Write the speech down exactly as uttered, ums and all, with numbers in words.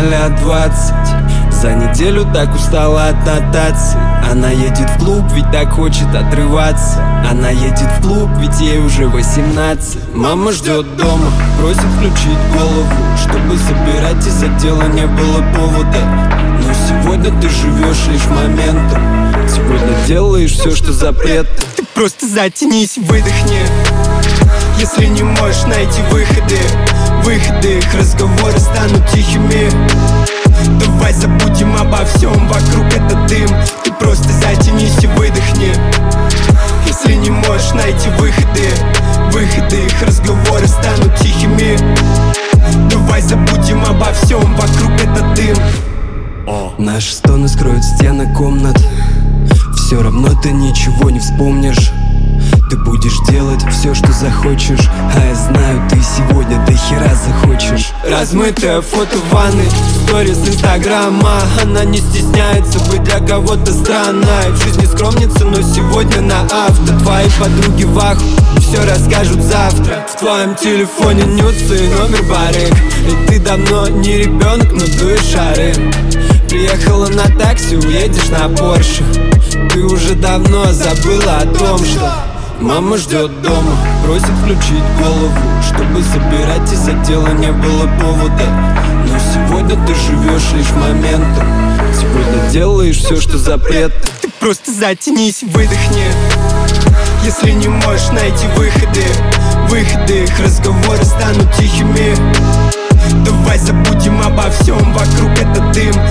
ноль двадцать. За неделю так устала от нотаций. Она едет в клуб, ведь так хочет отрываться. Она едет в клуб, ведь ей уже восемнадцать. Мама ждет дома, просит включить голову, чтобы забирать из отдела не было повода. Но сегодня ты живешь лишь моментом. Сегодня делаешь все, что запретно. Ты просто затянись, выдохни. Если не можешь найти выходы, выходы, их разговоры станут тихими. Давай забудем обо всем, вокруг это дым. Ты просто затянись и выдохни. Если не можешь найти выходы, выходы, их разговоры станут тихими. Давай забудем обо всем, вокруг это дым. Наши стоны скроют стены комнат. Все равно ты ничего не вспомнишь. Ты будешь делать все, что захочешь. А я знаю, ты сегодня до хера захочешь. Размытое фото в ванной, сторис инстаграма. Она не стесняется быть для кого-то странной. В жизни скромница, но сегодня на авто. Твои подруги в аху, все расскажут завтра. В твоем телефоне нюцы и номер барыг. И ты давно не ребенок, но дуешь шары. Приехала на такси, уедешь на Порше. Ты уже давно забыла о том, что мама ждет дома, просит включить голову, чтобы забирать из отдела не было повода. Но сегодня ты живешь лишь моментом. Сегодня делаешь все, что запретно. Ты просто затянись, выдохни. Если не можешь найти выходы, выходы, их разговоры станут тихими. Давай забудем обо всем, вокруг это дым.